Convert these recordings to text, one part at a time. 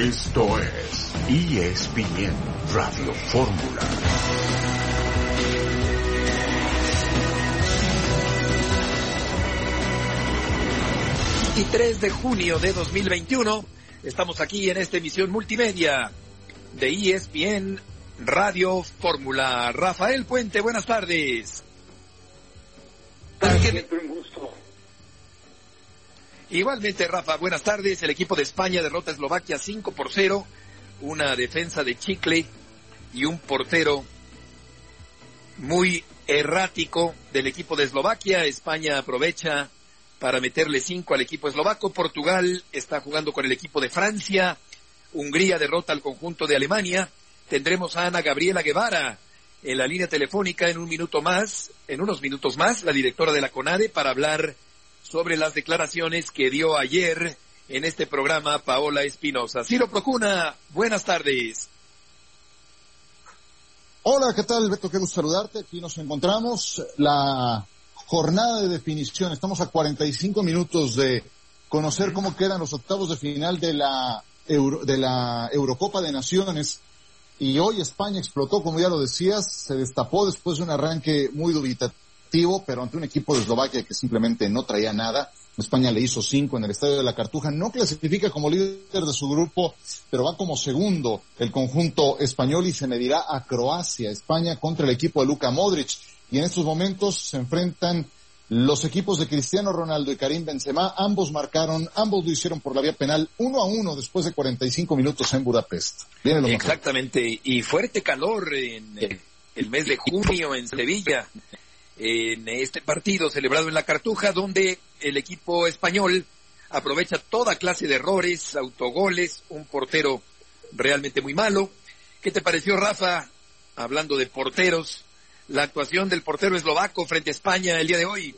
Esto es ESPN Radio Fórmula. Y 3 de junio de 2021, estamos aquí en esta emisión multimedia de ESPN Radio Fórmula. Rafael Puente, buenas tardes. Siempre un gusto. Igualmente, Rafa, buenas tardes. El equipo de España derrota a Eslovaquia 5-0, una defensa de chicle y un portero muy errático del equipo de Eslovaquia. España aprovecha para meterle 5 al equipo eslovaco. Portugal está jugando con el equipo de Francia. Hungría derrota al conjunto de Alemania. Tendremos a Ana Gabriela Guevara en la línea telefónica en unos minutos más, la directora de la CONADE, para hablar sobre las declaraciones que dio ayer en este programa Paola Espinosa. Ciro Procuna, buenas tardes. Hola, ¿qué tal, Beto? Qué gusto saludarte. Aquí nos encontramos. La jornada de definición. Estamos a 45 minutos de conocer cómo quedan los octavos de final de la Eurocopa de Naciones. Y hoy España explotó, como ya lo decías, se destapó después de un arranque muy dubitativo, pero ante un equipo de Eslovaquia que simplemente no traía nada. España le hizo 5 en el Estadio de la Cartuja. No clasifica como líder de su grupo, pero va como segundo el conjunto español y se medirá a Croacia. España contra el equipo de Luka Modric. Y en estos momentos se enfrentan los equipos de Cristiano Ronaldo y Karim Benzema. Ambos lo hicieron por la vía penal 1-1 después de 45 minutos en Budapest. Viene lo Exactamente, mejor. Y fuerte calor en el mes de junio en Sevilla, en este partido celebrado en la Cartuja, donde el equipo español aprovecha toda clase de errores, autogoles, un portero realmente muy malo. ¿Qué te pareció, Rafa, hablando de porteros, la actuación del portero eslovaco frente a España el día de hoy?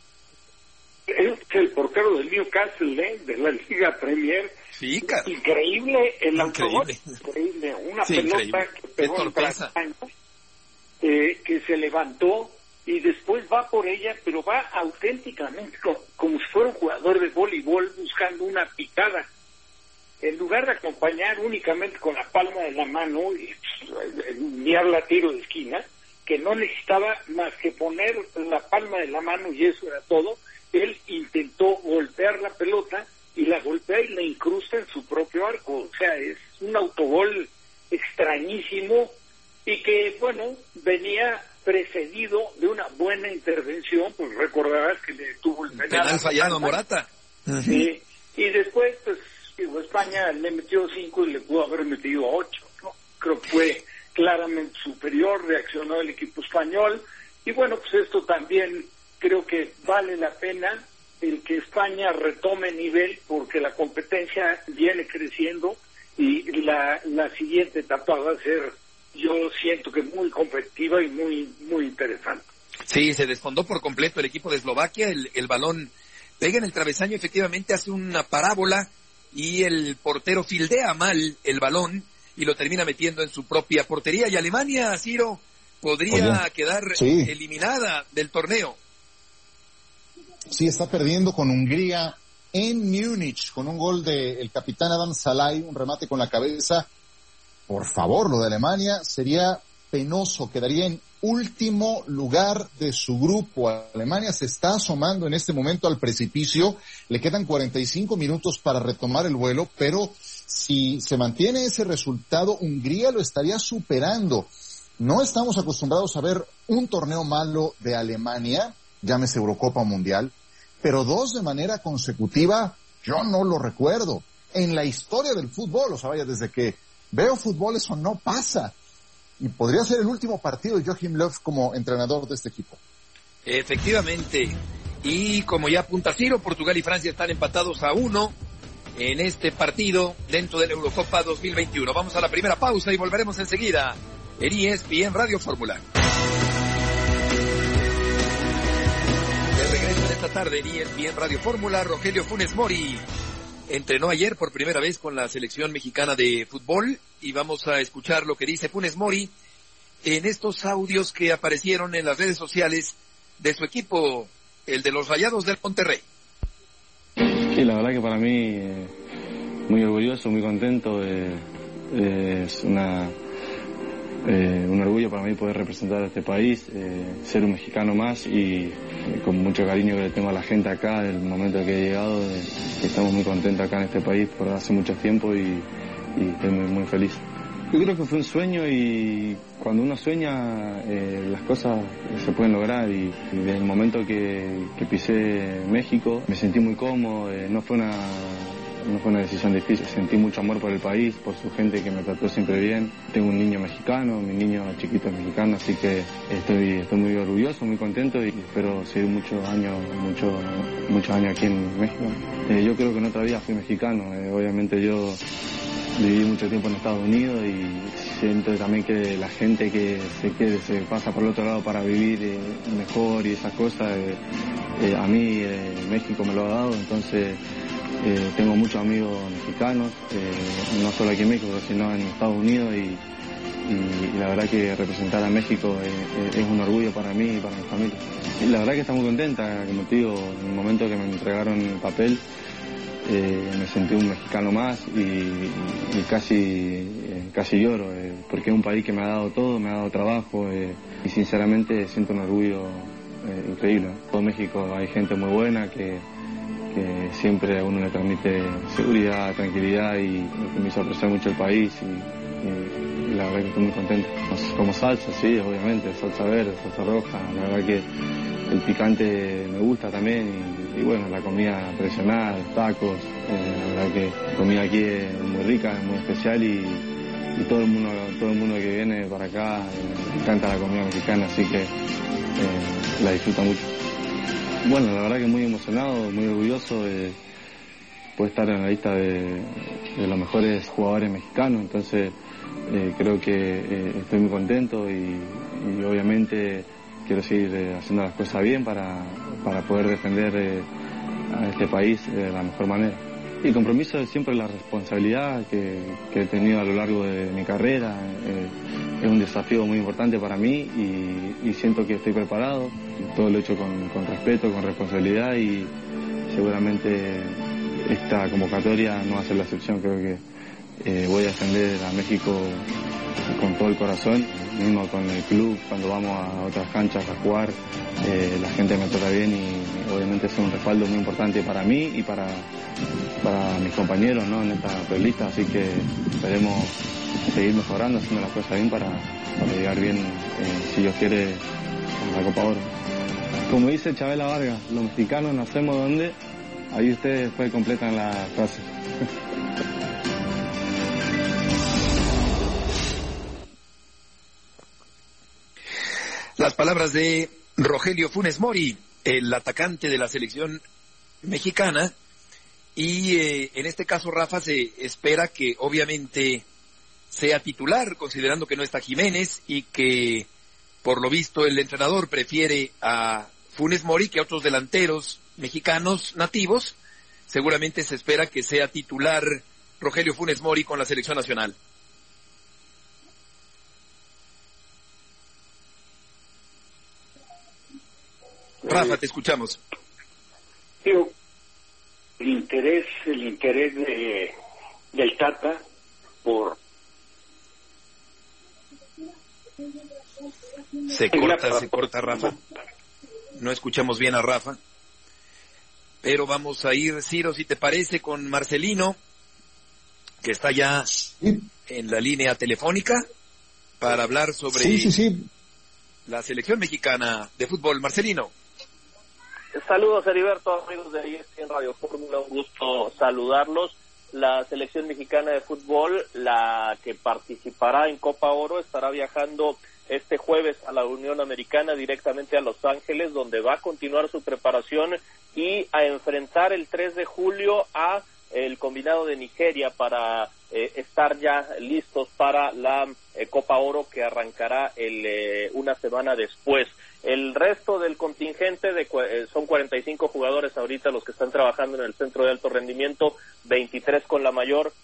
Es el portero del Newcastle, de la Liga Premier. Sí, increíble el autogol, increíble. Una pelota increíble, que pegó en España, que se levantó y después va por ella, pero va auténticamente como si fuera un jugador de voleibol buscando una picada. En lugar de acompañar únicamente con la palma de la mano y enviarla a tiro de esquina, que no necesitaba más que poner la palma de la mano y eso era todo, él intentó golpear la pelota y la golpea y la incrusta en su propio arco. O sea, es un autogol extrañísimo y que, bueno, venía precedido de una buena intervención, pues recordarás que le tuvo el penal fallado a Morata. Sí, y después, pues, España le metió 5 y le pudo haber metido 8, ¿no? Creo que fue claramente superior, reaccionó el equipo español, y bueno, pues esto también creo que vale la pena el que España retome nivel, porque la competencia viene creciendo y la siguiente etapa va a ser, yo siento que muy competitiva y muy interesante. Sí, se desfondó por completo el equipo de Eslovaquia, el balón pega en el travesaño, efectivamente hace una parábola y el portero fildea mal el balón y lo termina metiendo en su propia portería. Y Alemania, Ciro, podría quedar eliminada del torneo. Sí, está perdiendo con Hungría en Múnich, con un gol del capitán Adam Szalai, un remate con la cabeza. Por favor, lo de Alemania sería penoso, quedaría en último lugar de su grupo. Alemania se está asomando en este momento al precipicio, le quedan 45 minutos para retomar el vuelo, pero si se mantiene ese resultado, Hungría lo estaría superando. No estamos acostumbrados a ver un torneo malo de Alemania, llámese Eurocopa o Mundial, pero 2 de manera consecutiva, yo no lo recuerdo. En la historia del fútbol, o sea, vaya, desde que veo fútbol eso no pasa. Y podría ser el último partido de Joachim Löw como entrenador de este equipo. Efectivamente. Y como ya apunta Ciro, Portugal y Francia están empatados a 1 en este partido dentro de la Eurocopa 2021. Vamos a la primera pausa y volveremos enseguida en ESPN Radio Fórmula. De regreso en esta tarde en ESPN Radio Fórmula, Rogelio Funes Mori entrenó ayer por primera vez con la selección mexicana de fútbol y vamos a escuchar lo que dice Funes Mori en estos audios que aparecieron en las redes sociales de su equipo, el de los Rayados del Monterrey. Sí, la verdad que para mí muy orgulloso, muy contento. Es un orgullo para mí poder representar a este país, ser un mexicano más y con mucho cariño que le tengo a la gente acá, del momento que he llegado, que estamos muy contentos acá en este país por hace mucho tiempo y estoy muy, muy feliz. Yo creo que fue un sueño y cuando uno sueña las cosas se pueden lograr y desde el momento que pisé México me sentí muy cómodo, no fue una decisión difícil, sentí mucho amor por el país, por su gente que me trató siempre bien. Tengo un niño mexicano, mi niño chiquito es mexicano, así que estoy muy orgulloso, muy contento y espero seguir muchos años aquí en México. Yo creo que en otra vida fui mexicano, obviamente yo viví mucho tiempo en Estados Unidos y siento también que la gente que se pasa por el otro lado para vivir mejor y esas cosas, a mí México me lo ha dado, entonces tengo muchos amigos mexicanos, no solo aquí en México, sino en Estados Unidos y la verdad que representar a México es un orgullo para mí y para mi familia. Y la verdad que está muy contenta, como te digo, en el momento que me entregaron el papel, me sentí un mexicano más y casi lloro, porque es un país que me ha dado todo, me ha dado trabajo y sinceramente siento un orgullo increíble. En todo México hay gente muy buena que siempre a uno le transmite seguridad, tranquilidad y me hizo apreciar mucho el país y la verdad que estoy muy contento. Como salsa, sí, obviamente, salsa verde, salsa roja, la verdad que el picante me gusta también y bueno, la comida tradicional, los tacos, la verdad que la comida aquí es muy rica, es muy especial y todo el mundo que viene para acá le encanta la comida mexicana, así que la disfruta mucho. Bueno, la verdad que muy emocionado, muy orgulloso de poder estar en la lista de los mejores jugadores mexicanos, entonces creo que estoy muy contento y obviamente quiero seguir haciendo las cosas bien para poder defender a este país de la mejor manera. Y el compromiso es siempre la responsabilidad que he tenido a lo largo de mi carrera. Es un desafío muy importante para mí y siento que estoy preparado. Todo lo he hecho con respeto, con responsabilidad y seguramente esta convocatoria no va a ser la excepción. Creo que voy a defender a México con todo el corazón, mismo con el club, cuando vamos a otras canchas a jugar, la gente me trata bien y obviamente es un respaldo muy importante para mí y para mis compañeros, ¿no?, en esta prelista, así que esperemos seguir mejorando, haciendo las cosas bien para llegar bien, si Dios quiere, a la Copa Oro. Como dice Chabela Vargas, los mexicanos nacemos donde, ahí ustedes después completan la frase. Las palabras de Rogelio Funes Mori, el atacante de la selección mexicana, y en este caso, Rafa, se espera que obviamente sea titular, considerando que no está Jiménez y que por lo visto el entrenador prefiere a Funes Mori que a otros delanteros mexicanos nativos. Seguramente se espera que sea titular Rogelio Funes Mori con la selección nacional. Rafa, te escuchamos. El interés del Tata por... Se corta, Rafa. No escuchamos bien a Rafa. Pero vamos a ir, Ciro, si te parece, con Marcelino, que está ya en la línea telefónica, para hablar sobre la selección mexicana de fútbol. Marcelino. Saludos, Heriberto, amigos de ESPN Radio Fórmula, un gusto saludarlos. La selección mexicana de fútbol, la que participará en Copa Oro, estará viajando este jueves a la Unión Americana, directamente a Los Ángeles, donde va a continuar su preparación y a enfrentar el 3 de julio a el combinado de Nigeria para estar ya listos para la Copa Oro, que arrancará una semana después. El resto del contingente son 45 jugadores ahorita los que están trabajando en el centro de alto rendimiento, 23 con la mayor,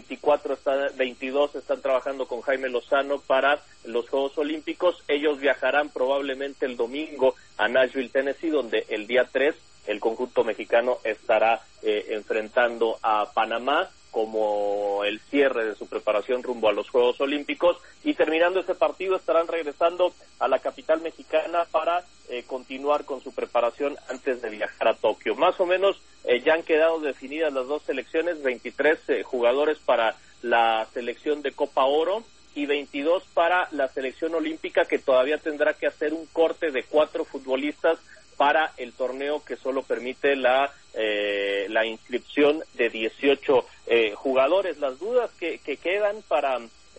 22 están trabajando con Jaime Lozano para los Juegos Olímpicos. Ellos viajarán probablemente el domingo a Nashville, Tennessee, donde el día 3 el conjunto mexicano estará enfrentando a Panamá, como el cierre de su preparación rumbo a los Juegos Olímpicos, y terminando ese partido estarán regresando a la capital mexicana para continuar con su preparación antes de viajar a Tokio. Más o menos ya han quedado definidas las dos selecciones, 23 jugadores para la selección de Copa Oro y 22 para la selección olímpica, que todavía tendrá que hacer un corte de 4 futbolistas para el torneo que solo permite la inscripción de 18 jugadores. Las dudas que quedan para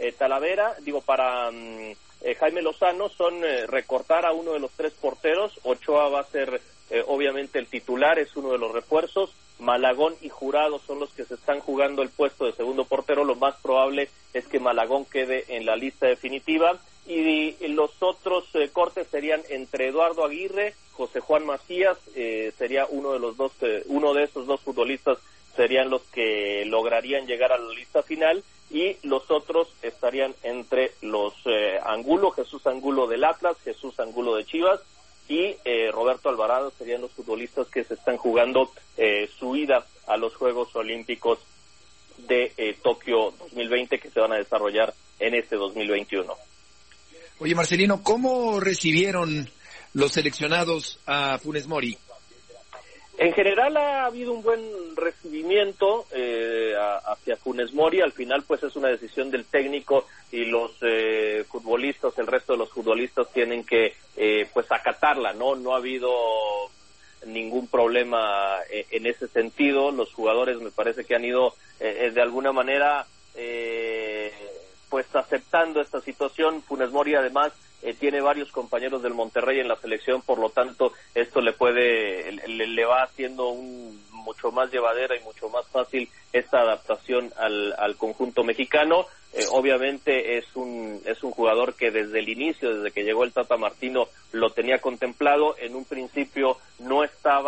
Jaime Lozano son recortar a uno de los 3 porteros. Ochoa va a ser obviamente el titular, es uno de los refuerzos. Malagón y Jurado son los que se están jugando el puesto de segundo portero. Lo más probable es que Malagón quede en la lista definitiva, y los otros cortes serían entre Eduardo Aguirre, José Juan Macías, sería uno de esos dos futbolistas serían los que lograrían llegar a la lista final, y los otros estarían entre los Angulo, Jesús Angulo del Atlas, Jesús Angulo de Chivas, y Roberto Alvarado serían los futbolistas que se están jugando su ida a los Juegos Olímpicos de Tokio 2020, que se van a desarrollar en este 2021. Oye, Marcelino, ¿cómo recibieron los seleccionados a Funes Mori? En general ha habido un buen recibimiento hacia Funes Mori. Al final pues es una decisión del técnico, y los futbolistas, el resto de los futbolistas tienen que pues acatarla, ¿no? Ha habido ningún problema en ese sentido. Los jugadores me parece que han ido de alguna manera pues aceptando esta situación. Funes Mori además tiene varios compañeros del Monterrey en la selección, por lo tanto esto le va haciendo mucho más llevadera y mucho más fácil esta adaptación al conjunto mexicano. Obviamente es un jugador que desde el inicio, desde que llegó el Tata Martino, lo tenía contemplado. En un principio no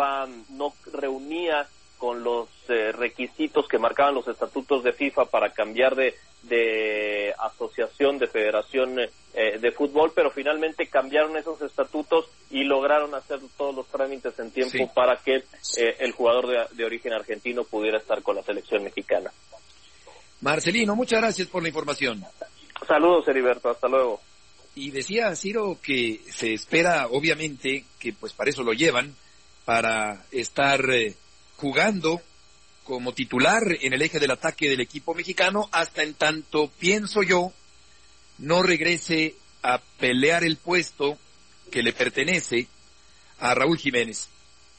reunía con los requisitos que marcaban los estatutos de FIFA para cambiar de asociación, de federación de fútbol, pero finalmente cambiaron esos estatutos y lograron hacer todos los trámites en tiempo para que el jugador de origen argentino pudiera estar con la selección mexicana. Marcelino, muchas gracias por la información. Saludos, Heriberto, hasta luego. Y decía Ciro que se espera, obviamente, que pues para eso lo llevan, para estar jugando como titular en el eje del ataque del equipo mexicano, hasta en tanto, pienso yo, no regrese a pelear el puesto que le pertenece a Raúl Jiménez.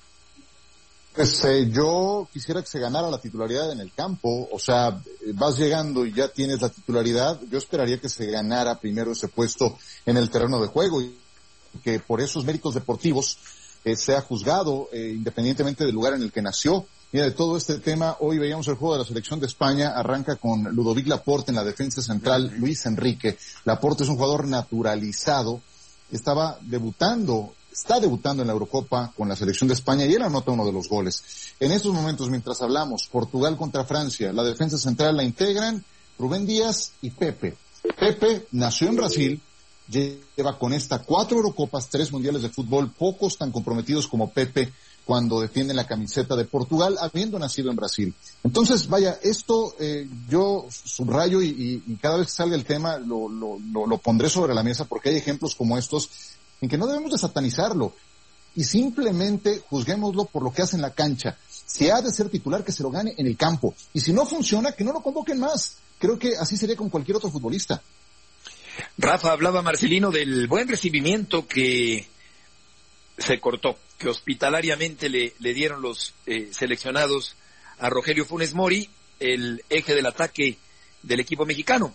Pues yo quisiera que se ganara la titularidad en el campo. O sea, vas llegando y ya tienes la titularidad. Yo esperaría que se ganara primero ese puesto en el terreno de juego, y que por esos méritos deportivos sea juzgado independientemente del lugar en el que nació. Mira, de todo este tema, hoy veíamos el juego de la selección de España. Arranca con Ludovic Laporte en la defensa central, Luis Enrique. Laporte es un jugador naturalizado, está debutando en la Eurocopa con la selección de España, y él anota uno de los goles. En estos momentos, mientras hablamos, Portugal contra Francia, la defensa central la integran Rubén Díaz y Pepe. Pepe nació en Brasil, lleva con esta 4 Eurocopas, 3 mundiales de fútbol. Pocos tan comprometidos como Pepe cuando defienden la camiseta de Portugal, habiendo nacido en Brasil. Entonces, vaya, esto yo subrayo y cada vez que salga el tema lo pondré sobre la mesa, porque hay ejemplos como estos en que no debemos de satanizarlo y simplemente juzguémoslo por lo que hace en la cancha. Si ha de ser titular, que se lo gane en el campo, y si no funciona, que no lo convoquen más. Creo que así sería con cualquier otro futbolista. Rafa, hablaba Marcelino del buen recibimiento que se cortó, que hospitalariamente le dieron los seleccionados a Rogelio Funes Mori, el eje del ataque del equipo mexicano.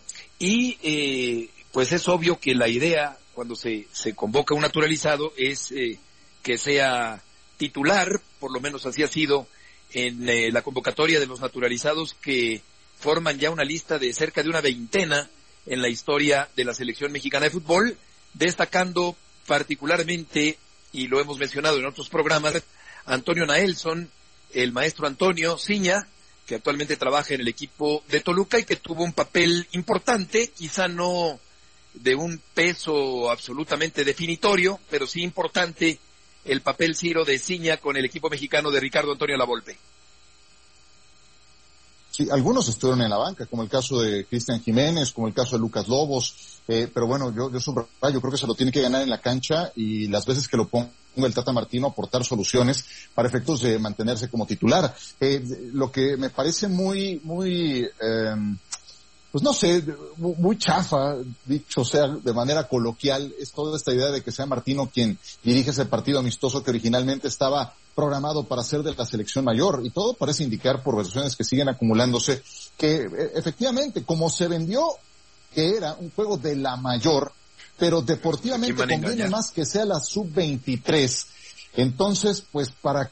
Y pues es obvio que la idea, cuando se convoca un naturalizado, es que sea titular. Por lo menos así ha sido en la convocatoria de los naturalizados, que forman ya una lista de cerca de una veintena en la historia de la selección mexicana de fútbol, destacando particularmente, y lo hemos mencionado en otros programas, Antonio Naelson, el maestro Antonio Ciña, que actualmente trabaja en el equipo de Toluca y que tuvo un papel importante, quizá no de un peso absolutamente definitorio, pero sí importante el papel, Ciro, de Ciña con el equipo mexicano de Ricardo Antonio Lavolpe. Sí, algunos estuvieron en la banca, como el caso de Cristian Jiménez, como el caso de Lucas Lobos, pero bueno, yo creo que se lo tiene que ganar en la cancha, y las veces que lo ponga el Tata Martino, aportar soluciones para efectos de mantenerse como titular. Lo que me parece muy, pues no sé, muy chafa, dicho sea de manera coloquial, es toda esta idea de que sea Martino quien dirige ese partido amistoso que originalmente estaba programado para ser de la selección mayor, y todo parece indicar, por versiones que siguen acumulándose, que efectivamente, como se vendió que era un juego de la mayor, pero deportivamente conviene más que sea la sub-23. Entonces, pues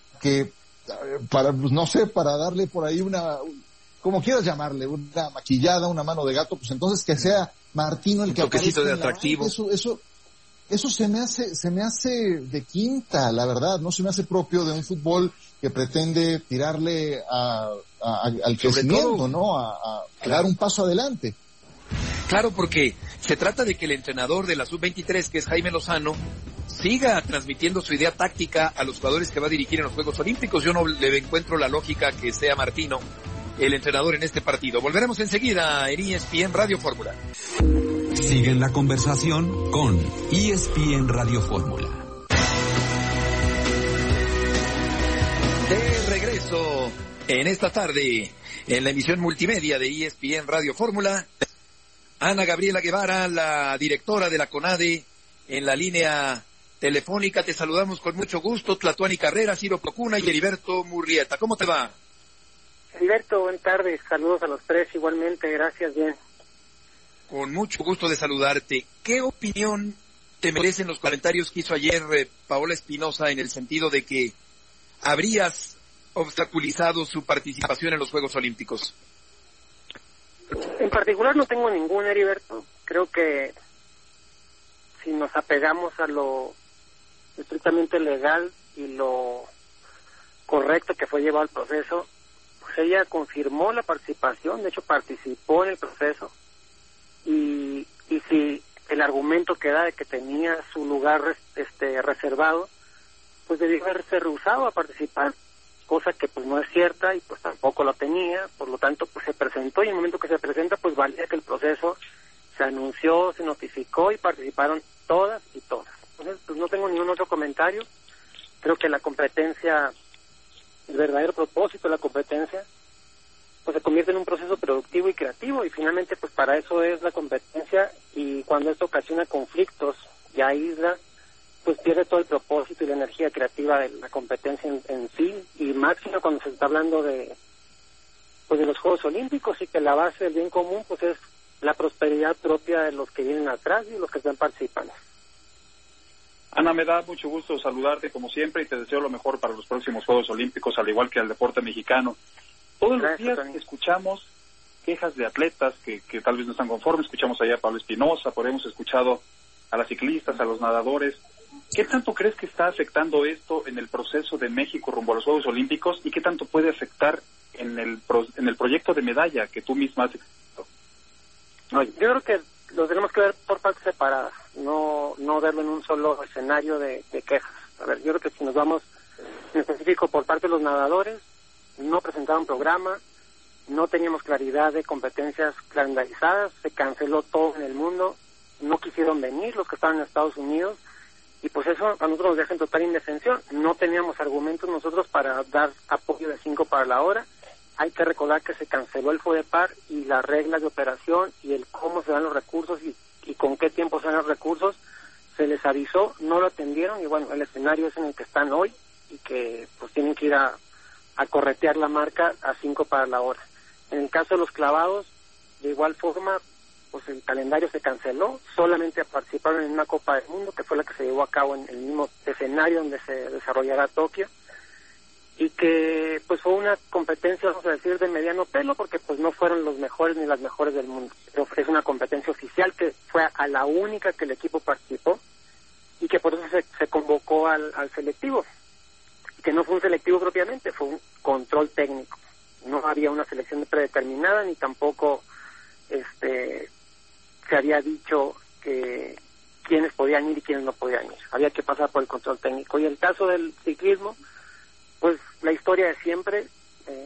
no sé, para darle por ahí como quieras llamarle, una maquillada, una mano de gato, pues entonces que sea Martino el que aparezca. Un toquecito de atractivo. Eso se me hace de quinta, la verdad, no se me hace propio de un fútbol que pretende tirarle al crecimiento, ¿no? A dar un paso adelante. Claro, porque se trata de que el entrenador de la sub-23, que es Jaime Lozano, siga transmitiendo su idea táctica a los jugadores que va a dirigir en los Juegos Olímpicos. Yo no le encuentro la lógica que sea Martino el entrenador en este partido. Volveremos enseguida en ESPN Radio Fórmula. Siguen la conversación con ESPN Radio Fórmula. De regreso en esta tarde en la emisión multimedia de ESPN Radio Fórmula, Ana Gabriela Guevara, la directora de la CONADE, en la línea telefónica. Te saludamos con mucho gusto. Tlatuani Carrera, Ciro Procuna y Heriberto Murrieta. ¿Cómo te va? Heriberto, buenas tardes. Saludos a los tres igualmente. Gracias, bien. Con mucho gusto de saludarte. ¿Qué opinión te merecen los comentarios que hizo ayer Paola Espinosa, en el sentido de que habrías obstaculizado su participación en los Juegos Olímpicos? En particular no tengo ningún, Heriberto. Creo que si nos apegamos a lo estrictamente legal y lo correcto que fue llevado al proceso, pues ella confirmó la participación, de hecho participó en el proceso, y si el argumento que da de que tenía su lugar reservado, pues debió haberse rehusado a participar, cosa que pues no es cierta, y pues tampoco lo tenía. Por lo tanto, pues se presentó, y en el momento que se presenta, pues valía que el proceso se anunció, se notificó y participaron todas y todas. Entonces, pues no tengo ningún otro comentario. Creo que la competencia, el verdadero propósito de la competencia, pues se convierte en un proceso productivo y creativo, y finalmente pues para eso es la competencia, y cuando esto ocasiona conflictos y aísla, pues pierde todo el propósito y la energía creativa de la competencia en sí, y máximo cuando se está hablando de los Juegos Olímpicos, y que la base del bien común pues es la prosperidad propia de los que vienen atrás y los que están participando. Ana, me da mucho gusto saludarte como siempre, y te deseo lo mejor para los próximos Juegos Olímpicos, al igual que al deporte mexicano. Todos los días escuchamos quejas de atletas que tal vez no están conformes. Escuchamos allá a Pablo Espinosa, por ahí hemos escuchado a las ciclistas, a los nadadores. ¿Qué tanto crees que está afectando esto en el proceso de México rumbo a los Juegos Olímpicos, y qué tanto puede afectar en el proyecto de medalla que tú misma has expresado? Yo creo que lo tenemos que ver por partes separadas, no verlo en un solo escenario de quejas. A ver, yo creo que si nos vamos en específico por parte de los nadadores, no presentaron programa, no teníamos claridad de competencias calendarizadas, se canceló todo en el mundo, no quisieron venir los que estaban en Estados Unidos, y pues eso a nosotros nos deja en total indefensión. No teníamos argumentos nosotros para dar apoyo de 5 para la hora. Hay que recordar que se canceló el FODEPAR, y las reglas de operación y el cómo se dan los recursos y con qué tiempo se dan los recursos, se les avisó, no lo atendieron, y bueno, el escenario es en el que están hoy, y que pues tienen que ir a corretear la marca a 5 para la hora. En el caso de los clavados, de igual forma, pues el calendario se canceló, solamente participaron en una Copa del Mundo, que fue la que se llevó a cabo en el mismo escenario donde se desarrollará Tokio, y que pues fue una competencia, vamos a decir, de mediano pelo, porque pues no fueron los mejores ni las mejores del mundo, pero es una competencia oficial que fue a la única que el equipo participó, y que por eso se convocó al selectivo, que no fue un selectivo propiamente, fue un control técnico. No había una selección predeterminada, ni tampoco se había dicho que quiénes podían ir y quiénes no podían ir. Había que pasar por el control técnico. Y el caso del ciclismo, pues la historia de siempre,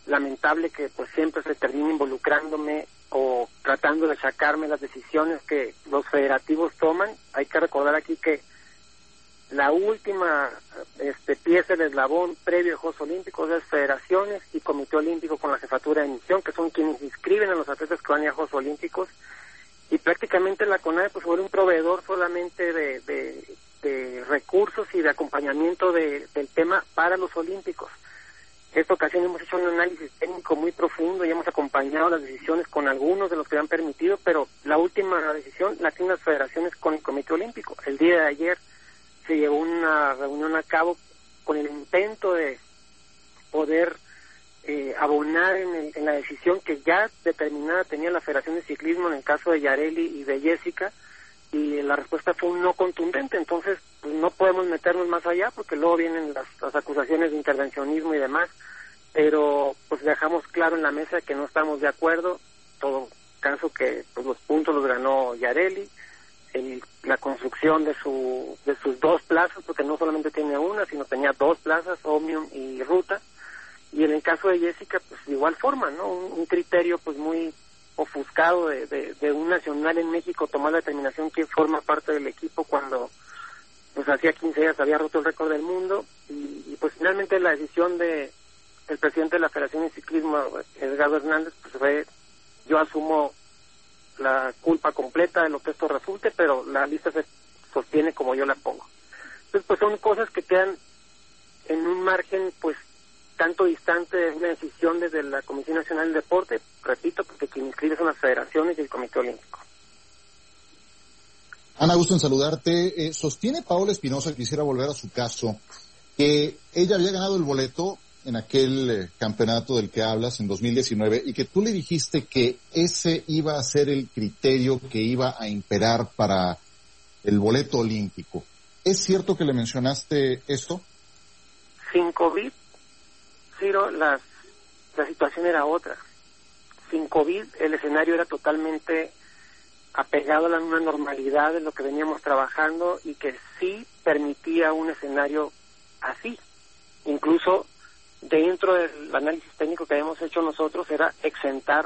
lamentable que pues siempre se termine involucrándome o tratando de sacarme las decisiones que los federativos toman. Hay que recordar aquí que la última pieza del eslabón previo a Juegos Olímpicos es federaciones y Comité Olímpico con la jefatura de misión, que son quienes inscriben a los atletas que van a ir a Juegos Olímpicos, y prácticamente la CONADE pues fue un proveedor solamente de recursos y de acompañamiento del tema para los olímpicos. Esta ocasión hemos hecho un análisis técnico muy profundo y hemos acompañado las decisiones con algunos de los que han permitido, pero la última decisión la tienen las federaciones con el Comité Olímpico. El día de ayer se llevó una reunión a cabo con el intento de poder abonar en la decisión que ya determinada tenía la Federación de Ciclismo en el caso de Yareli y de Jessica, y la respuesta fue un no contundente. Entonces pues no podemos meternos más allá porque luego vienen las acusaciones de intervencionismo y demás, pero pues dejamos claro en la mesa que no estamos de acuerdo. Todo caso que pues los puntos los ganó Yareli, la construcción de sus 2 plazas, porque no solamente tiene una, sino tenía 2 plazas, Omnium y Ruta, y en el caso de Jessica pues de igual forma, ¿no? Un criterio pues muy ofuscado de un nacional en México tomar la determinación que forma parte del equipo cuando pues hacía 15 días había roto el récord del mundo, y pues finalmente la decisión del presidente de la Federación de Ciclismo, Edgardo Hernández, pues fue: yo asumo la culpa completa de lo que esto resulte, pero la lista se sostiene como yo la pongo. Entonces pues son cosas que quedan en un margen pues tanto distante de una decisión desde la Comisión Nacional del Deporte, repito, porque quien inscribe son las federaciones y el Comité Olímpico. Ana, gusto en saludarte. Sostiene Paola Espinosa, quisiera volver a su caso, que ella había ganado el boleto en aquel campeonato del que hablas en 2019 y que tú le dijiste que ese iba a ser el criterio que iba a imperar para el boleto olímpico. ¿Es cierto que le mencionaste esto? Sin COVID, Ciro, la situación era otra. Sin COVID el escenario era totalmente apegado a una normalidad de lo que veníamos trabajando y que sí permitía un escenario así. Incluso dentro del análisis técnico que habíamos hecho nosotros era exentar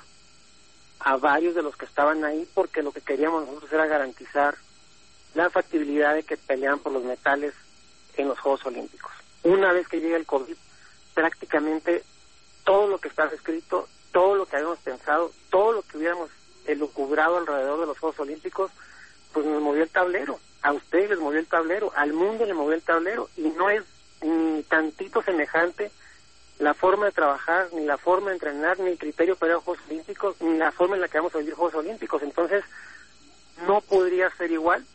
a varios de los que estaban ahí, porque lo que queríamos nosotros era garantizar la factibilidad de que pelearan por los metales en los Juegos Olímpicos. Una vez que llegue el COVID, prácticamente todo lo que estaba escrito, todo lo que habíamos pensado, todo lo que hubiéramos elucubrado alrededor de los Juegos Olímpicos, pues nos movió el tablero. A ustedes les movió el tablero, al mundo le movió el tablero, y no es ni tantito semejante la forma de trabajar, ni la forma de entrenar, ni el criterio para los Juegos Olímpicos, ni la forma en la que vamos a vivir Juegos Olímpicos. Entonces no podría ser igual,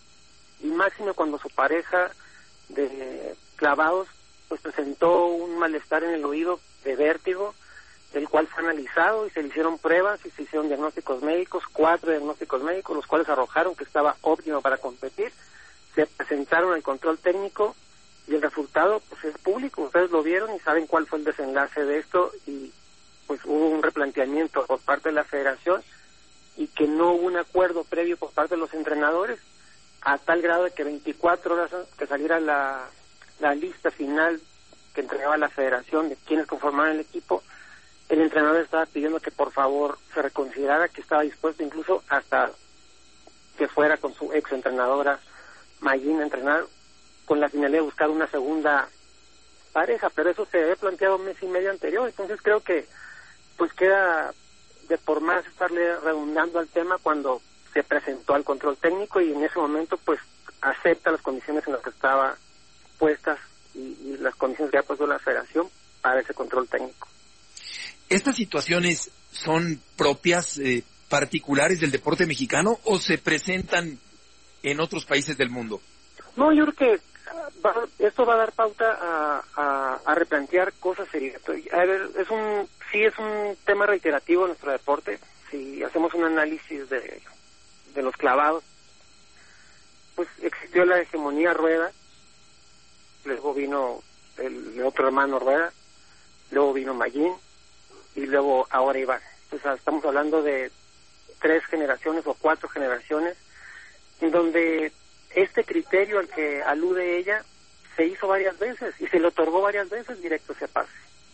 y máximo cuando su pareja de clavados pues presentó un malestar en el oído de vértigo, el cual fue analizado y se le hicieron pruebas y se hicieron diagnósticos médicos, 4 diagnósticos médicos, los cuales arrojaron que estaba óptimo para competir. Se presentaron al control técnico y el resultado pues es público, ustedes lo vieron y saben cuál fue el desenlace de esto, y pues hubo un replanteamiento por parte de la federación y que no hubo un acuerdo previo por parte de los entrenadores, a tal grado de que 24 horas antes que saliera la lista final que entregaba la federación de quienes conformaban el equipo, el entrenador estaba pidiendo que por favor se reconsiderara, que estaba dispuesto incluso hasta que fuera con su ex entrenadora Mayín a entrenar con la finalidad de buscar una segunda pareja, pero eso se había planteado un mes y medio anterior. Entonces creo que pues queda de por más estarle redundando al tema cuando se presentó al control técnico y en ese momento pues acepta las condiciones en las que estaba puestas y las condiciones que ha puesto la federación para ese control técnico. ¿Estas situaciones son propias, particulares del deporte mexicano o se presentan en otros países del mundo? No, yo creo que esto va a dar pauta a replantear cosas serias. A ver, es un tema reiterativo en nuestro deporte. Si hacemos un análisis de los clavados, pues existió la hegemonía Rueda, luego vino el otro hermano Rueda, luego vino Mayín y luego ahora Iván. Entonces estamos hablando de 3 generaciones o 4 generaciones en donde este criterio al que alude ella se hizo varias veces y se le otorgó varias veces directo ese pase.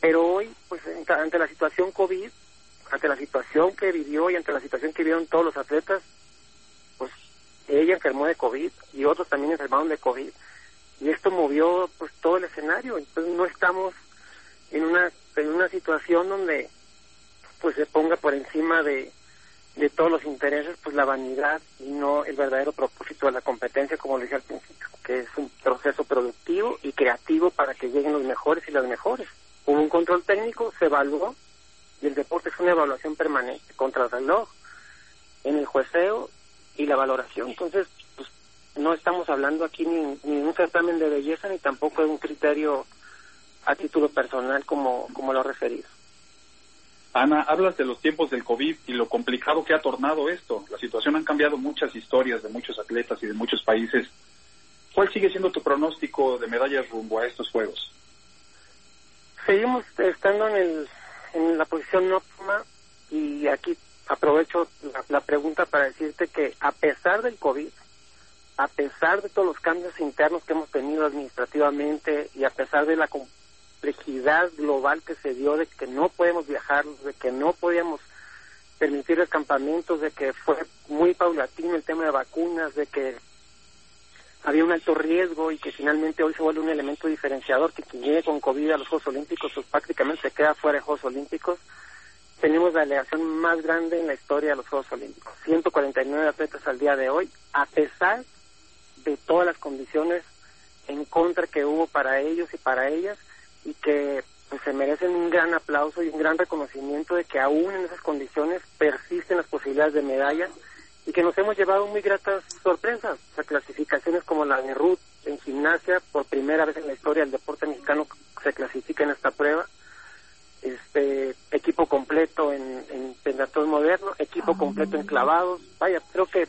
Pero hoy, pues ante la situación COVID, ante la situación que vivió y ante la situación que vivieron todos los atletas, pues ella enfermó de COVID y otros también enfermaron de COVID, y esto movió pues todo el escenario. Entonces no estamos en una situación donde pues se ponga por encima de todos los intereses pues la vanidad y no el verdadero propósito de la competencia, como lo dije al principio, que es un proceso productivo y creativo para que lleguen los mejores y las mejores. Hubo un control técnico, se evaluó, y el deporte es una evaluación permanente, contra el reloj, en el jueceo y la valoración. Entonces, pues no estamos hablando aquí ni de un certamen de belleza, ni tampoco de un criterio a título personal como lo he referido. Ana, hablas de los tiempos del COVID y lo complicado que ha tornado esto. La situación han cambiado muchas historias de muchos atletas y de muchos países. ¿Cuál sigue siendo tu pronóstico de medallas rumbo a estos Juegos? Seguimos estando en la posición óptima, y aquí aprovecho la pregunta para decirte que a pesar del COVID, a pesar de todos los cambios internos que hemos tenido administrativamente y a pesar de la complejidad global que se dio de que no podemos viajar, de que no podíamos permitir campamentos, de que fue muy paulatino el tema de vacunas, de que había un alto riesgo y que finalmente hoy se vuelve un elemento diferenciador, que quien llegue con COVID a los Juegos Olímpicos pues prácticamente se queda fuera de Juegos Olímpicos. Tenemos la delegación más grande en la historia de los Juegos Olímpicos, 149 atletas al día de hoy, a pesar de todas las condiciones en contra que hubo para ellos y para ellas, y que pues se merecen un gran aplauso y un gran reconocimiento de que aún en esas condiciones persisten las posibilidades de medalla, y que nos hemos llevado muy gratas sorpresas. O sea, clasificaciones como la de Ruth en gimnasia, por primera vez en la historia del deporte mexicano se clasifica en esta prueba. Equipo completo en pentathlón moderno, equipo completo en clavados. Vaya, creo que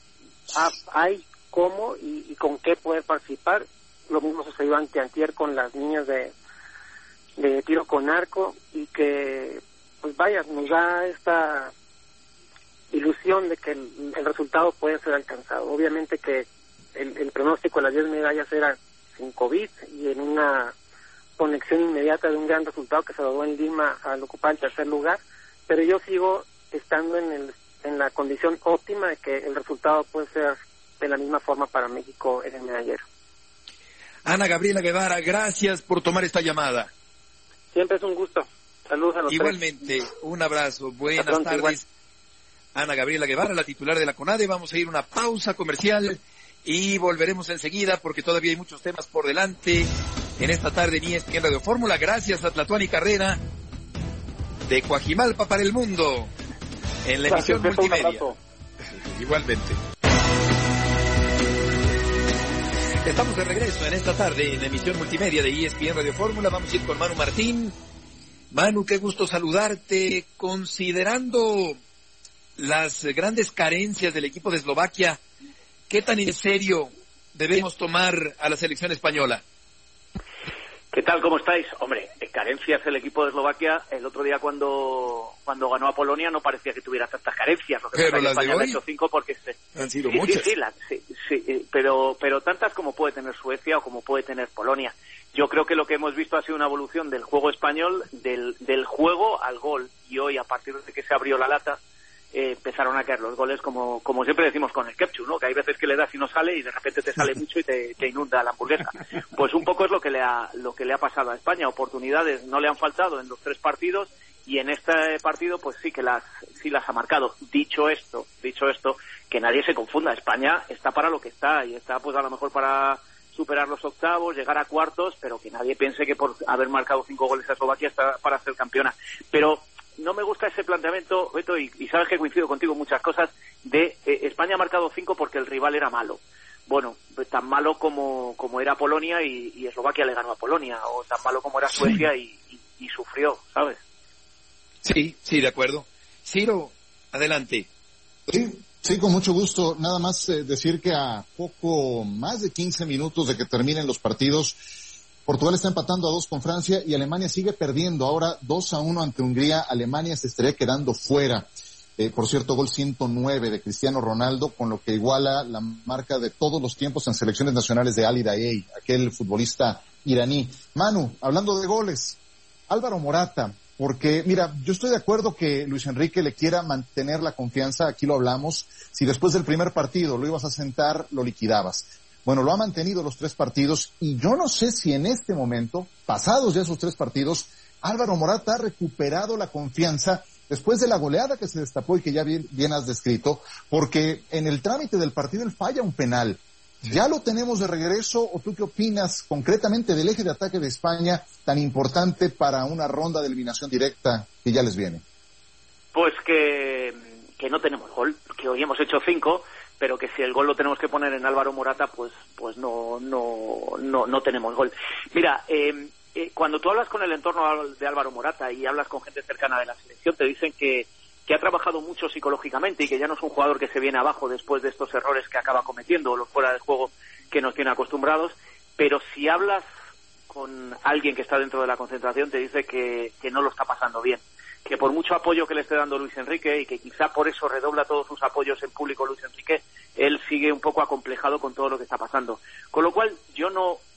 hay cómo y con qué poder participar. Lo mismo sucedió antier con las niñas de tiro con arco, y que pues vaya, nos da esta ilusión de que el resultado puede ser alcanzado. Obviamente que el pronóstico de las 10 medallas era sin COVID y en una conexión inmediata de un gran resultado que se logró en Lima al ocupar el tercer lugar, pero yo sigo estando en la condición óptima de que el resultado puede ser de la misma forma para México en el medallero. Ana Gabriela Guevara, gracias por tomar esta llamada. Siempre es un gusto. Saludos a los Igualmente, tres. Un abrazo. Buenas tardes. Igual. Ana Gabriela Guevara, la titular de la CONADE. Vamos a ir a una pausa comercial y volveremos enseguida porque todavía hay muchos temas por delante en esta tarde en ESPN Radio Fórmula. Gracias a Tlatuani Carrera de Coajimalpa para el mundo en la emisión multimedia. Igualmente. Estamos de regreso en esta tarde en la emisión multimedia de ESPN Radio Fórmula. Vamos a ir con Manu Martín. Manu, qué gusto saludarte. Considerando las grandes carencias del equipo de Eslovaquia, ¿qué tan en serio debemos tomar a la selección española? ¿Qué tal? ¿Cómo estáis? Hombre, carencias el equipo de Eslovaquia. El otro día cuando ganó a Polonia no parecía que tuviera tantas carencias. Lo que pero pasa las es que España de hoy ha hecho 5 porque han sido muchas. Sí, pero tantas como puede tener Suecia o como puede tener Polonia. Yo creo que lo que hemos visto ha sido una evolución del juego español, del juego al gol. Y hoy, a partir de que se abrió la lata, empezaron a caer los goles como siempre decimos con el ketchup, ¿no? Que hay veces que le das y no sale y de repente te sale mucho y te inunda la hamburguesa. Pues un poco es lo que le ha pasado a España. Oportunidades no le han faltado en los 3 partidos y en este partido pues sí las ha marcado. Dicho esto, que nadie se confunda. España está para lo que está y está pues a lo mejor para superar los octavos, llegar a cuartos, pero que nadie piense que por haber marcado 5 goles a Eslovaquia está para ser campeona. Pero no me gusta ese planteamiento, Beto, y sabes que coincido contigo en muchas cosas, de España ha marcado 5 porque el rival era malo. Bueno, tan malo como era Polonia y Eslovaquia le ganó a Polonia, o tan malo como era Suecia y sufrió, ¿sabes? Sí, de acuerdo. Ciro, adelante. Sí, con mucho gusto. Nada más decir que a poco más de 15 minutos de que terminen los partidos, Portugal está empatando a 2 con Francia y Alemania sigue perdiendo. Ahora 2-1 ante Hungría. Alemania se estaría quedando fuera. Por cierto, gol 109 de Cristiano Ronaldo, con lo que iguala la marca de todos los tiempos en selecciones nacionales de Ali Daei, aquel futbolista iraní. Manu, hablando de goles, Álvaro Morata, porque mira, yo estoy de acuerdo que Luis Enrique le quiera mantener la confianza, aquí lo hablamos, si después del primer partido lo ibas a sentar, lo liquidabas. Bueno, lo ha mantenido los 3 partidos y yo no sé si en este momento, pasados ya esos 3 partidos, Álvaro Morata ha recuperado la confianza después de la goleada que se destapó y que ya bien has descrito, porque en el trámite del partido él falla un penal. ¿Ya lo tenemos de regreso o tú qué opinas concretamente del eje de ataque de España tan importante para una ronda de eliminación directa que ya les viene? Pues que no tenemos gol, que hoy hemos hecho 5, pero que si el gol lo tenemos que poner en Álvaro Morata, pues no tenemos gol. Mira, cuando tú hablas con el entorno de Álvaro Morata y hablas con gente cercana de la selección, te dicen que ha trabajado mucho psicológicamente y que ya no es un jugador que se viene abajo después de estos errores que acaba cometiendo o los fuera de juego que nos tiene acostumbrados, pero si hablas con alguien que está dentro de la concentración te dice que no lo está pasando bien, que por mucho apoyo que le esté dando Luis Enrique y que quizá por eso redobla todos sus apoyos en público Luis Enrique, él sigue un poco acomplejado con todo lo que está pasando. Con lo cual yo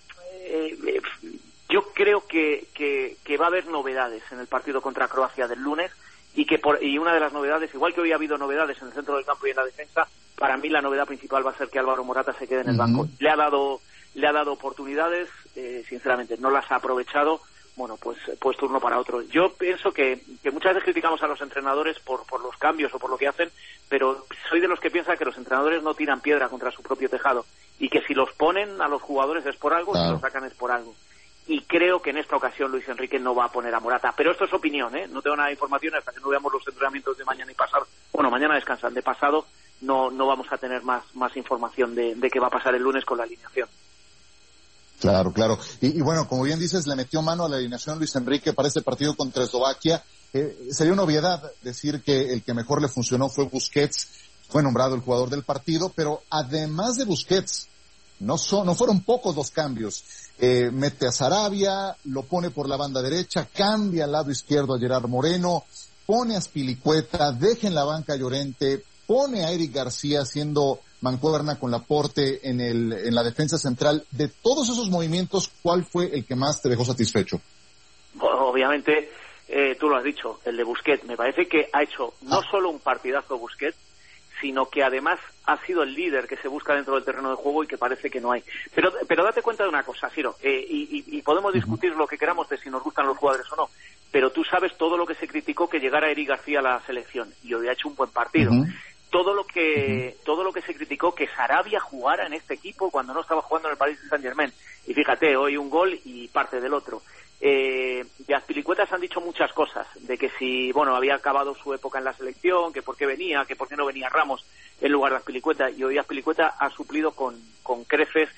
creo que va a haber novedades en el partido contra Croacia del lunes y una de las novedades, igual que hoy ha habido novedades en el centro del campo y en la defensa, para mí la novedad principal va a ser que Álvaro Morata se quede en el banco. Le ha dado oportunidades, sinceramente no las ha aprovechado. Bueno, pues turno para otro. Yo pienso que muchas veces criticamos a los entrenadores por los cambios o por lo que hacen, pero soy de los que piensa que los entrenadores no tiran piedra contra su propio tejado y que si los ponen a los jugadores es por algo, si los sacan es por algo. Y creo que en esta ocasión Luis Enrique no va a poner a Morata. Pero esto es opinión, ¿eh? No tengo nada de información hasta que no veamos los entrenamientos de mañana y pasado. Bueno, mañana descansan. De pasado no vamos a tener más información de qué va a pasar el lunes con la alineación. Claro. Y bueno, como bien dices, le metió mano a la alineación Luis Enrique para este partido contra Eslovaquia. Sería una obviedad decir que el que mejor le funcionó fue Busquets. Fue nombrado el jugador del partido, pero además de Busquets, no fueron pocos los cambios. Mete a Sarabia, lo pone por la banda derecha, cambia al lado izquierdo a Gerard Moreno, pone a Azpilicueta, deja en la banca a Llorente, pone a Eric García haciendo mancuerna con Laporte en la defensa central. De todos esos movimientos, ¿cuál fue el que más te dejó satisfecho? Obviamente, tú lo has dicho, el de Busquets. Me parece que ha hecho no solo un partidazo Busquets, sino que además ha sido el líder que se busca dentro del terreno de juego y que parece que no hay. Pero date cuenta de una cosa, Ciro, y podemos discutir lo que queramos de si nos gustan los jugadores o no, pero tú sabes todo lo que se criticó que llegara Eric García a la selección, y hoy ha hecho un buen partido. Todo lo que se criticó que Sarabia jugara en este equipo cuando no estaba jugando en el Paris Saint-Germain. Y fíjate, hoy un gol y parte del otro. De Azpilicueta se han dicho muchas cosas, de que si, había acabado su época en la selección, que por qué venía, que por qué no venía Ramos en lugar de Azpilicueta, y hoy Azpilicueta ha suplido con creces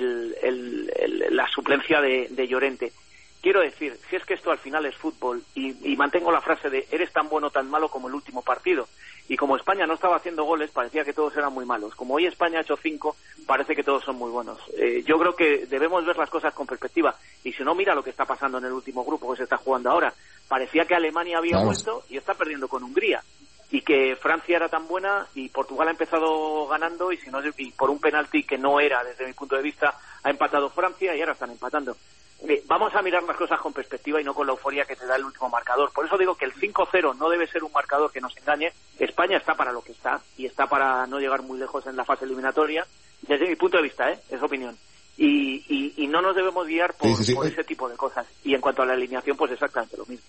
la suplencia de Llorente. Quiero decir, si es que esto al final es fútbol, y mantengo la frase de eres tan bueno o tan malo como el último partido, y como España no estaba haciendo goles, parecía que todos eran muy malos. Como hoy España ha hecho 5, parece que todos son muy buenos. Yo creo que debemos ver las cosas con perspectiva, y si no, mira lo que está pasando en el último grupo que se está jugando ahora. Parecía que Alemania había vuelto y está perdiendo con Hungría, y que Francia era tan buena y Portugal ha empezado ganando, y por un penalti que no era, desde mi punto de vista, ha empatado Francia y ahora están empatando. Vamos a mirar las cosas con perspectiva y no con la euforia que te da el último marcador. Por eso digo que el 5-0 no debe ser un marcador que nos engañe. España está para lo que está y está para no llegar muy lejos en la fase eliminatoria, desde mi punto de vista, es opinión. Y no nos debemos guiar por ese tipo de cosas. Y en cuanto a la alineación, pues exactamente lo mismo.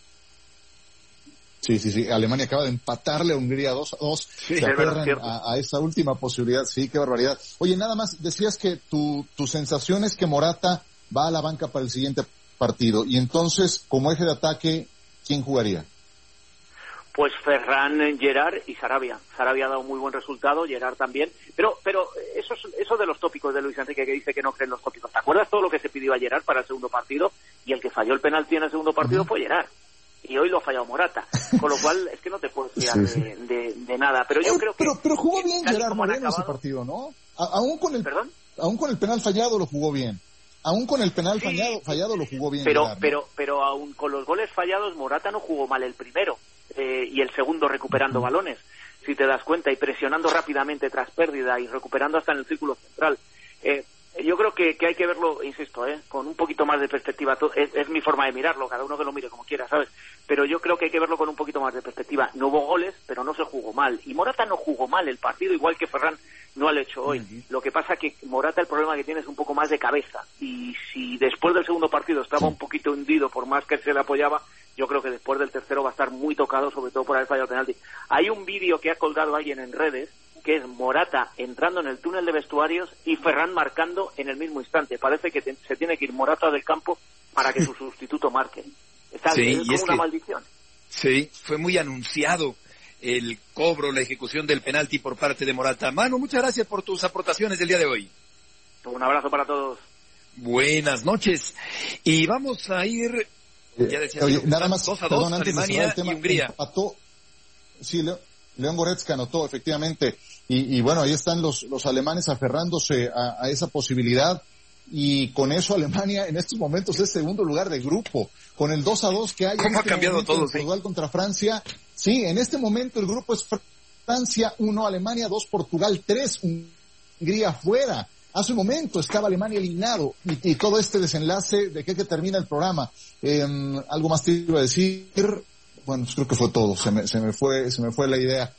Sí. Alemania acaba de empatarle a Hungría 2-2. Se aferran a esa última posibilidad. Sí, qué barbaridad. Oye, nada más, decías que tu sensación es que Morata va a la banca para el siguiente partido. Y entonces, como eje de ataque, ¿quién jugaría? Pues Ferran, Gerard y Sarabia. Sarabia ha dado muy buen resultado, Gerard también. Pero eso de los tópicos de Luis Enrique, que dice que no cree en los tópicos. ¿Te acuerdas todo lo que se pidió a Gerard para el segundo partido? Y el que falló el penalti en el segundo partido fue Gerard. Y hoy lo ha fallado Morata. Con lo cual, es que no te puedo fiar de nada. Pero yo creo que... Pero jugó bien Gerard Moreno ese partido, ¿no? Aún con el penal fallado lo jugó bien. Aún con el penal fallado lo jugó bien. Pero aún con los goles fallados, Morata no jugó mal el primero. Y el segundo recuperando balones, si te das cuenta, y presionando rápidamente tras pérdida y recuperando hasta en el círculo central. Yo creo que hay que verlo, insisto, con un poquito más de perspectiva. Es mi forma de mirarlo, cada uno que lo mire como quiera, ¿sabes? Pero yo creo que hay que verlo con un poquito más de perspectiva. No hubo goles, pero no se jugó mal. Y Morata no jugó mal el partido, igual que Ferran no lo ha hecho hoy. Uh-huh. Lo que pasa que Morata, el problema que tiene es un poco más de cabeza. Y si después del segundo partido estaba un poquito hundido, por más que se le apoyaba, yo creo que después del tercero va a estar muy tocado, sobre todo por haber fallado el penalti. Hay un vídeo que ha colgado alguien en redes, que es Morata entrando en el túnel de vestuarios y Ferran marcando en el mismo instante. Parece que se tiene que ir Morata del campo para que su sustituto marque. Es como una maldición. Sí, fue muy anunciado el cobro, la ejecución del penalti por parte de Morata. Manu, muchas gracias por tus aportaciones del día de hoy. Un abrazo para todos. Buenas noches. Y vamos a ir... ya decía, nada más, 2-2, Alemania y Hungría. Empató, sí, León Goretzka anotó, efectivamente, y bueno, ahí están los alemanes aferrándose a esa posibilidad, y con eso Alemania en estos momentos es segundo lugar de grupo, con el 2-2 que hay. ¿Cómo ha cambiado todo? Portugal contra Francia, sí, en este momento el grupo es Francia 1, Alemania 2, Portugal 3, Hungría fuera. Hace un momento estaba Alemania eliminado, y todo este desenlace de que termina el programa. Algo más te iba a decir. Bueno, pues creo que fue todo. Se me fue la idea.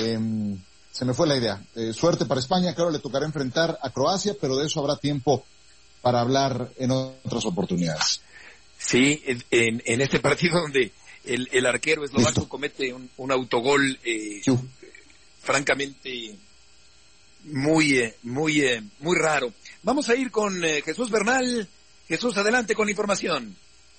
Suerte para España, claro, le tocará enfrentar a Croacia, pero de eso habrá tiempo para hablar en otras oportunidades. Sí, en este partido donde el arquero eslovaco comete un autogol, francamente muy raro. Vamos a ir con Jesús Bernal. Jesús, adelante con la información.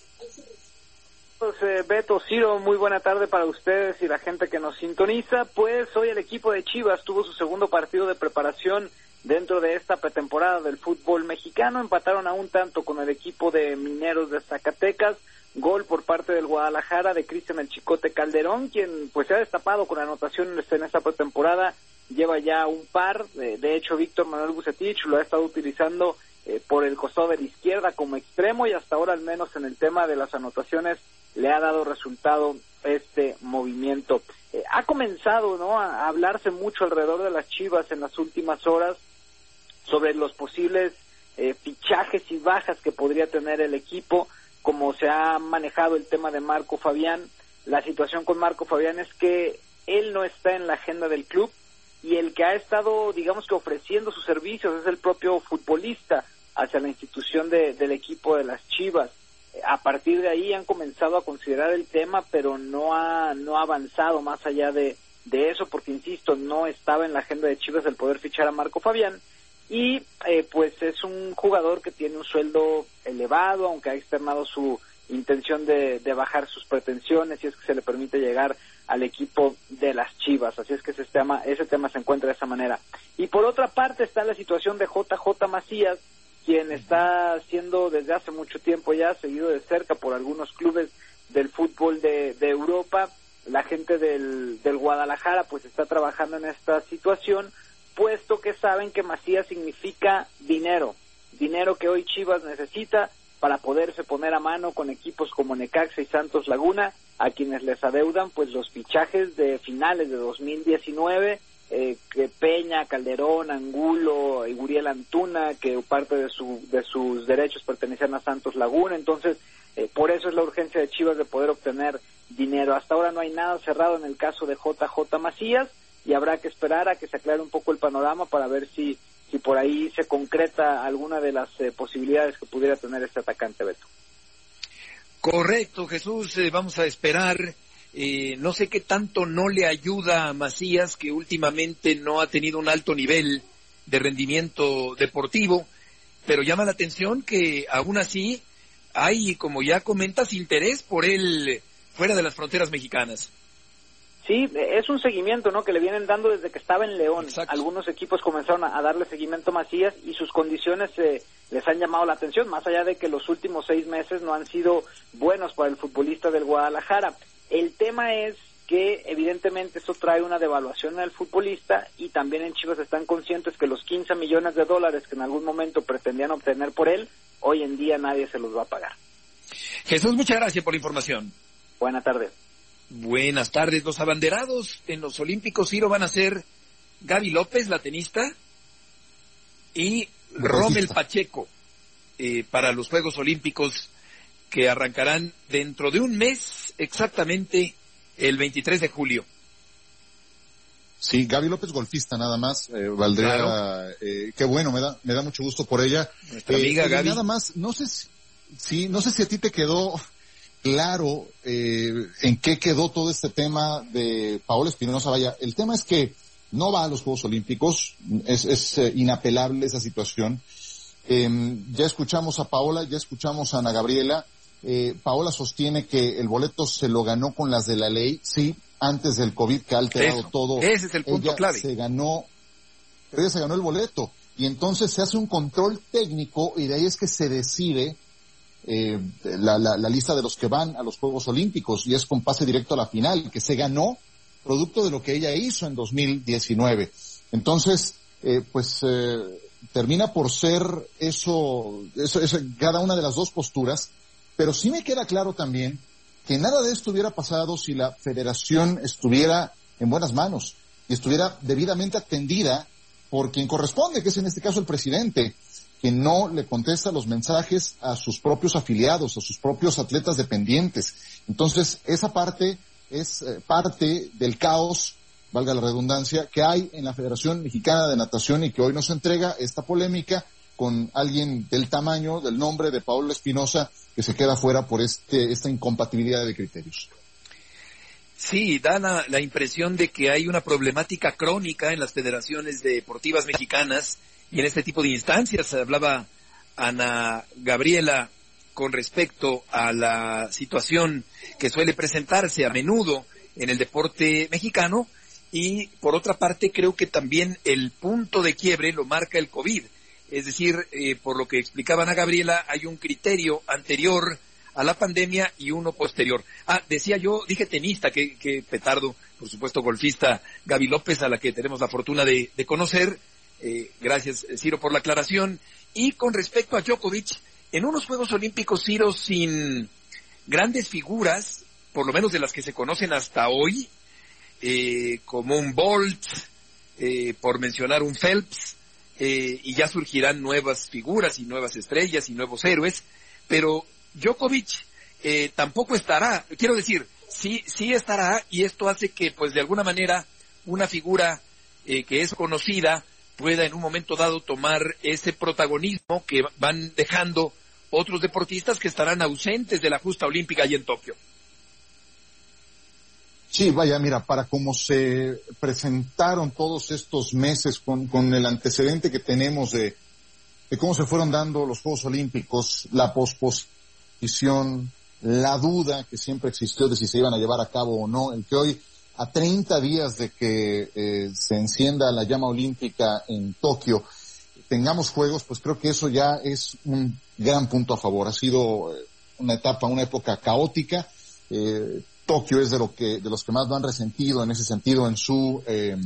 Pues Beto, Ciro, muy buena tarde para ustedes y la gente que nos sintoniza. Pues hoy el equipo de Chivas tuvo su segundo partido de preparación dentro de esta pretemporada del fútbol mexicano. Empataron a un tanto con el equipo de Mineros de Zacatecas. Gol por parte del Guadalajara de Cristian El Chicote Calderón, quien pues se ha destapado con anotaciones en esta pretemporada. Lleva ya un par, de hecho Víctor Manuel Vucetich lo ha estado utilizando por el costado de la izquierda como extremo, y hasta ahora al menos en el tema de las anotaciones le ha dado resultado este movimiento. Ha comenzado, ¿no?, a hablarse mucho alrededor de las Chivas en las últimas horas sobre los posibles fichajes y bajas que podría tener el equipo, como se ha manejado el tema de Marco Fabián. La situación con Marco Fabián es que él no está en la agenda del club, y el que ha estado, digamos que ofreciendo sus servicios es el propio futbolista hacia la institución del equipo de las Chivas. A partir de ahí han comenzado a considerar el tema, pero no ha avanzado más allá de eso, porque insisto, no estaba en la agenda de Chivas el poder fichar a Marco Fabián, y pues es un jugador que tiene un sueldo elevado, aunque ha externado su intención de bajar sus pretensiones, y es que se le permite llegar al equipo de las Chivas. Así es que ese tema se encuentra de esa manera. Y por otra parte está la situación de JJ Macías, quien está siendo desde hace mucho tiempo ya seguido de cerca por algunos clubes del fútbol de Europa. La gente del Guadalajara pues está trabajando en esta situación, puesto que saben que Macías significa dinero que hoy Chivas necesita para poderse poner a mano con equipos como Necaxa y Santos Laguna, a quienes les adeudan pues los fichajes de finales de 2019, que Peña, Calderón, Angulo y Guriel Antuna, que parte de sus derechos pertenecían a Santos Laguna. Entonces, por eso es la urgencia de Chivas de poder obtener dinero. Hasta ahora no hay nada cerrado en el caso de JJ Macías, y habrá que esperar a que se aclare un poco el panorama para ver si por ahí se concreta alguna de las posibilidades que pudiera tener este atacante, Beto. Correcto, Jesús, vamos a esperar. No sé qué tanto no le ayuda a Macías, que últimamente no ha tenido un alto nivel de rendimiento deportivo, pero llama la atención que aún así hay, como ya comentas, interés por él fuera de las fronteras mexicanas. Sí, es un seguimiento, ¿no?, que le vienen dando desde que estaba en León. Exacto. Algunos equipos comenzaron a darle seguimiento a Macías y sus condiciones les han llamado la atención, más allá de que los últimos 6 meses no han sido buenos para el futbolista del Guadalajara. El tema es que evidentemente eso trae una devaluación al futbolista, y también en Chivas están conscientes que los $15 millones que en algún momento pretendían obtener por él, hoy en día nadie se los va a pagar. Jesús, muchas gracias por la información. Buenas tardes. Buenas tardes. Los abanderados en los Olímpicos, Ciro, van a ser Gaby López, la tenista, y Rommel Pacheco, para los Juegos Olímpicos que arrancarán dentro de un mes, exactamente el 23 de julio. Sí, Gaby López, golfista nada más, valdría, claro. Qué bueno, me da mucho gusto por ella. Nuestra amiga Gaby. Nada más, no sé si a ti te quedó claro en qué quedó todo este tema de Paola Espinosa. Vaya, el tema es que no va a los Juegos Olímpicos, es inapelable esa situación. Ya escuchamos a Paola, ya escuchamos a Ana Gabriela. Paola sostiene que el boleto se lo ganó con las de la ley, sí, antes del COVID, que ha alterado todo. Ese es el punto clave. Ella se ganó el boleto, y entonces se hace un control técnico, y de ahí es que se decide la lista de los que van a los Juegos Olímpicos, y es con pase directo a la final, que se ganó producto de lo que ella hizo en 2019. Entonces, termina por ser eso, cada una de las dos posturas, pero sí me queda claro también que nada de esto hubiera pasado si la federación estuviera en buenas manos y estuviera debidamente atendida por quien corresponde, que es en este caso el presidente, que no le contesta los mensajes a sus propios afiliados, a sus propios atletas dependientes. Entonces, esa parte es parte del caos, valga la redundancia, que hay en la Federación Mexicana de Natación, y que hoy nos entrega esta polémica con alguien del tamaño, del nombre de Paola Espinosa, que se queda fuera por esta incompatibilidad de criterios. Sí, da la impresión de que hay una problemática crónica en las federaciones deportivas mexicanas y en este tipo de instancias. Hablaba Ana Gabriela con respecto a la situación que suele presentarse a menudo en el deporte mexicano, y por otra parte creo que también el punto de quiebre lo marca el COVID. Es decir, por lo que explicaba Ana Gabriela, hay un criterio anterior a la pandemia y uno posterior. Dije tenista, que petardo, por supuesto golfista Gaby López, a la que tenemos la fortuna de conocer. Gracias, Ciro, por la aclaración. Y con respecto a Djokovic, en unos Juegos Olímpicos, Ciro, sin grandes figuras, por lo menos de las que se conocen hasta hoy, como un Bolt, por mencionar un Phelps, y ya surgirán nuevas figuras y nuevas estrellas y nuevos héroes, pero Djokovic tampoco estará. Quiero decir, sí estará, y esto hace que, pues, de alguna manera, una figura que es conocida pueda en un momento dado tomar ese protagonismo que van dejando otros deportistas que estarán ausentes de la justa olímpica allí en Tokio. Sí, vaya, mira, para cómo se presentaron todos estos meses con el antecedente que tenemos de cómo se fueron dando los Juegos Olímpicos, la posposición, la duda que siempre existió de si se iban a llevar a cabo o no, el que hoy, a 30 días de que se encienda la llama olímpica en Tokio, tengamos juegos, pues creo que eso ya es un gran punto a favor. Ha sido una época caótica. Tokio es de los que más lo han resentido en ese sentido en su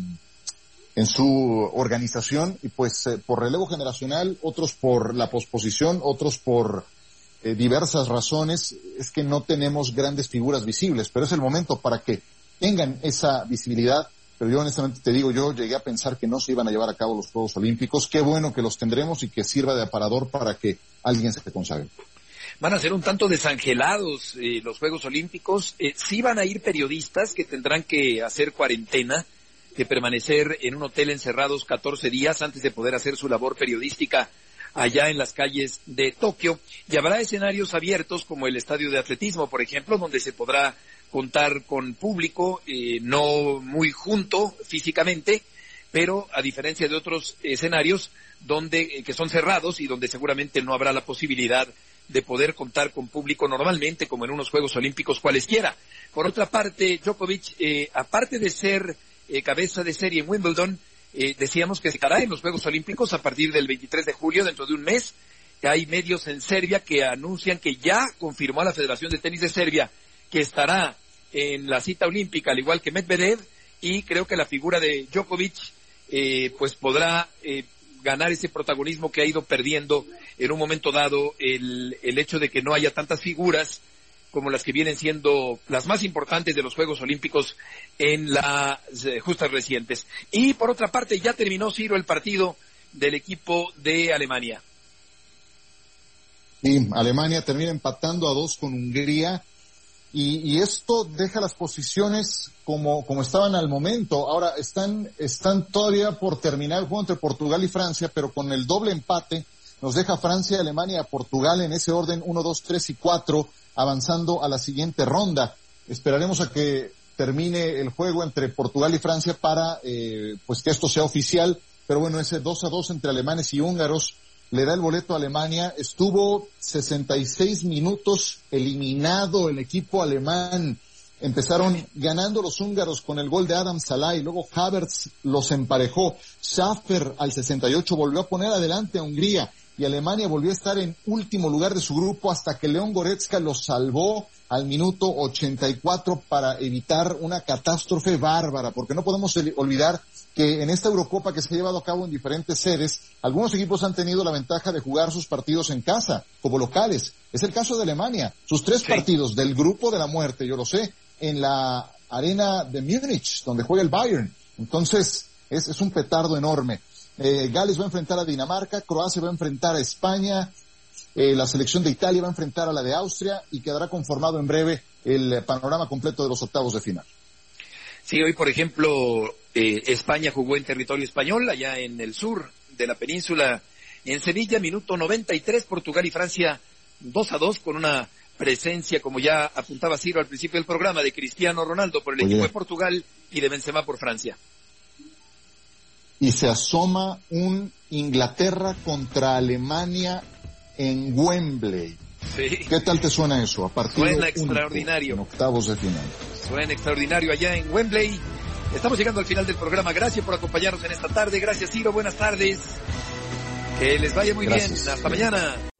organización, y pues por relevo generacional, otros por la posposición, otros por diversas razones, es que no tenemos grandes figuras visibles, pero es el momento para que tengan esa visibilidad. Pero yo honestamente te digo, yo llegué a pensar que no se iban a llevar a cabo los Juegos Olímpicos. Qué bueno que los tendremos y que sirva de aparador para que alguien se consagre. Van a ser un tanto desangelados los Juegos Olímpicos. Sí van a ir periodistas que tendrán que hacer cuarentena, que permanecer en un hotel encerrados 14 días antes de poder hacer su labor periodística allá en las calles de Tokio. Y habrá escenarios abiertos como el estadio de atletismo, por ejemplo, donde se podrá contar con público, no muy junto físicamente, pero a diferencia de otros escenarios que son cerrados y donde seguramente no habrá la posibilidad de poder contar con público normalmente, como en unos Juegos Olímpicos cualesquiera. Por otra parte, Djokovic, aparte de ser cabeza de serie en Wimbledon, decíamos que estará en los Juegos Olímpicos a partir del 23 de julio, dentro de un mes. Hay medios en Serbia que anuncian que ya confirmó a la Federación de Tenis de Serbia que estará en la cita olímpica, al igual que Medvedev, y creo que la figura de Djokovic pues podrá ganar ese protagonismo que ha ido perdiendo en un momento dado el hecho de que no haya tantas figuras como las que vienen siendo las más importantes de los Juegos Olímpicos en las justas recientes. Y por otra parte, ya terminó, Ciro, el partido del equipo de Alemania. Sí, Alemania termina empatando a 2 con Hungría y esto deja las posiciones como estaban al momento. Ahora están todavía por terminar el juego entre Portugal y Francia, pero con el doble empate nos deja Francia, Alemania, Portugal en ese orden 1, 2, 3 y 4 avanzando a la siguiente ronda. Esperaremos a que termine el juego entre Portugal y Francia para pues que esto sea oficial, pero bueno, ese 2-2 entre alemanes y húngaros le da el boleto a Alemania. Estuvo 66 minutos eliminado el equipo alemán. Empezaron ganando los húngaros con el gol de Adam Szalai, luego Havertz los emparejó, Schaffer al 68 volvió a poner adelante a Hungría y Alemania volvió a estar en último lugar de su grupo hasta que León Goretzka los salvó al minuto 84 para evitar una catástrofe bárbara, porque no podemos olvidar que en esta Eurocopa que se ha llevado a cabo en diferentes sedes, algunos equipos han tenido la ventaja de jugar sus partidos en casa, como locales. Es el caso de Alemania. Sus 3 partidos del grupo de la muerte, yo lo sé, en la arena de Múnich, donde juega el Bayern. Entonces, es un petardo enorme. Gales va a enfrentar a Dinamarca, Croacia va a enfrentar a España, la selección de Italia va a enfrentar a la de Austria y quedará conformado en breve el panorama completo de los octavos de final. Sí, hoy, por ejemplo, España jugó en territorio español, allá en el sur de la península, en Sevilla, minuto 93, Portugal y Francia 2-2, con una presencia, como ya apuntaba Ciro al principio del programa, de Cristiano Ronaldo por el equipo de Portugal y de Benzema por Francia. Y se asoma un Inglaterra contra Alemania en Wembley. Sí. ¿Qué tal te suena eso? A partido suena extraordinario. En octavos de final. Suena extraordinario allá en Wembley. Estamos llegando al final del programa. Gracias por acompañarnos en esta tarde. Gracias, Ciro. Buenas tardes. Que les vaya muy bien. Hasta mañana.